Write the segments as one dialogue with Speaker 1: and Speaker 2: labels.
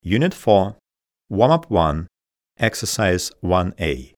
Speaker 1: Unit 4, Warm-up 1, Exercise 1A.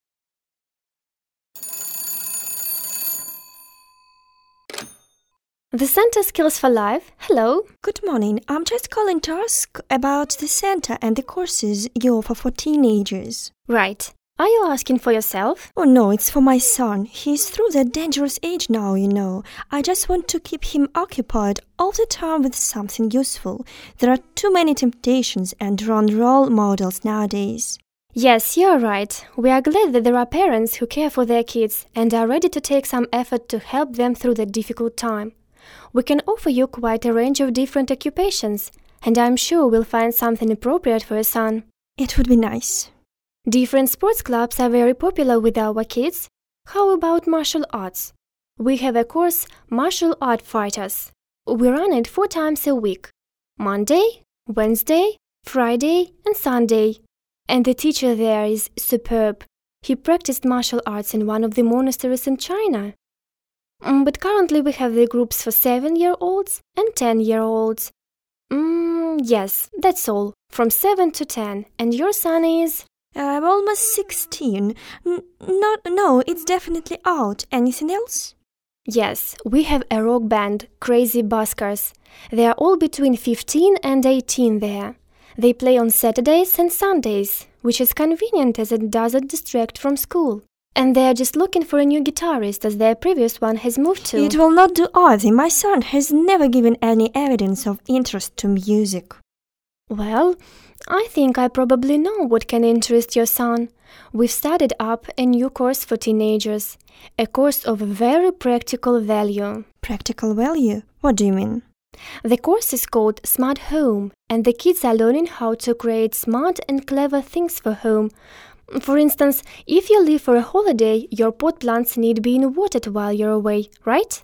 Speaker 2: The Center Skills for Life. Hello.
Speaker 3: Good morning. I'm just calling to ask about the center and the courses you offer for teenagers.
Speaker 2: Right. Are you asking for yourself?
Speaker 3: Oh no, it's for my son. He's through that dangerous age now, you know. I just want to keep him occupied all the time with something useful. There are too many temptations and wrong role models nowadays.
Speaker 2: Yes, you're right. We are glad that there are parents who care for their kids and are ready to take some effort to help them through that difficult time. We can offer you quite a range of different occupations, and I'm sure we'll find something appropriate for your son.
Speaker 3: It would be nice.
Speaker 2: Different sports clubs are very popular with our kids. How about martial arts? We have a course, Martial Art Fighters. We run it 4 times a week, Monday, Wednesday, Friday and Sunday. And the teacher there is superb. He practiced martial arts in one of the monasteries in China. But currently we have the groups for 7-year-olds and 10-year-olds. Yes, that's all, from 7 to 10. And your son is?
Speaker 3: I'm almost 16. No, it's definitely out. Anything else?
Speaker 2: Yes, we have a rock band, Crazy Buskers. They are all between 15 and 18 there. They play on Saturdays and Sundays, which is convenient as it doesn't distract from school. And they are just looking for a new guitarist as their previous one has moved to.
Speaker 3: It will not do either. My son has never given any evidence of interest to music.
Speaker 2: Well, I think I probably know what can interest your son. We've started up a new course for teenagers, a course of very practical value.
Speaker 3: Practical value? What do you mean?
Speaker 2: The course is called Smart Home, and the kids are learning how to create smart and clever things for home. For instance, if you leave for a holiday, your pot plants need being watered while you're away, right?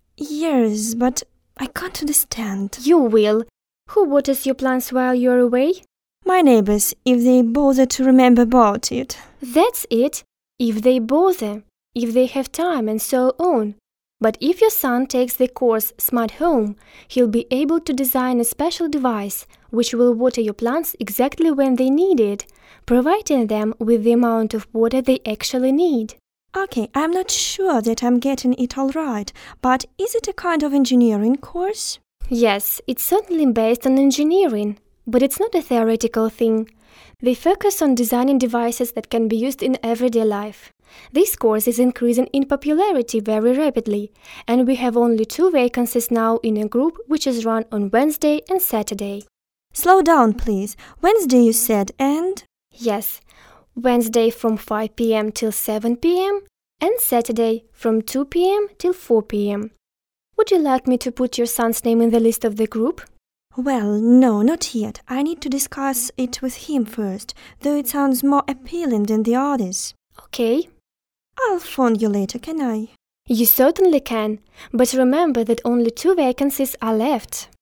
Speaker 3: Yes, but I can't understand.
Speaker 2: You will. Who waters your plants while you're away?
Speaker 3: My neighbors, if they bother to remember about it.
Speaker 2: That's it. If they bother, if they have time and so on. But if your son takes the course Smart Home, he'll be able to design a special device which will water your plants exactly when they need it, providing them with the amount of water they actually need.
Speaker 3: Okay, I'm not sure that I'm getting it all right, but is it a kind of engineering course?
Speaker 2: Yes, it's certainly based on engineering, but it's not a theoretical thing. They focus on designing devices that can be used in everyday life. This course is increasing in popularity very rapidly, and we have only 2 vacancies now in a group which is run on Wednesday and Saturday.
Speaker 3: Slow down, please. Wednesday you said, and?
Speaker 2: Yes, Wednesday from 5 p.m. till 7 p.m. and Saturday from 2 p.m. till 4 p.m. Would you like me to put your son's name in the list of the group?
Speaker 3: Well, no, not yet. I need to discuss it with him first, though it sounds more appealing than the others.
Speaker 2: Okay.
Speaker 3: I'll phone you later, can I?
Speaker 2: You certainly can, but remember that only 2 vacancies are left.